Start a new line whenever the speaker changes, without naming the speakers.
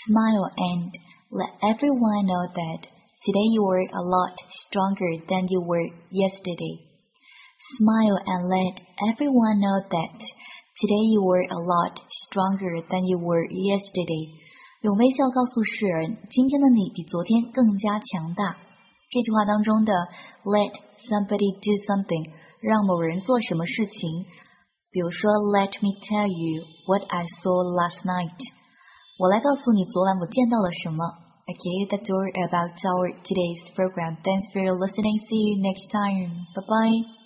Smile and let everyone know that today you were a lot stronger than you were yesterday. Smile and let everyone know that today you were a lot stronger than you were yesterday. 用微笑告诉世人，今天的你比昨天更加强大。这句话当中的 let somebody do something 让某人做什么事情，比如说 let me tell you what I saw last night 我来告诉你昨晚我见到了什么。Okay, that's all about our today's program. Thanks for listening. See you next time. Bye bye.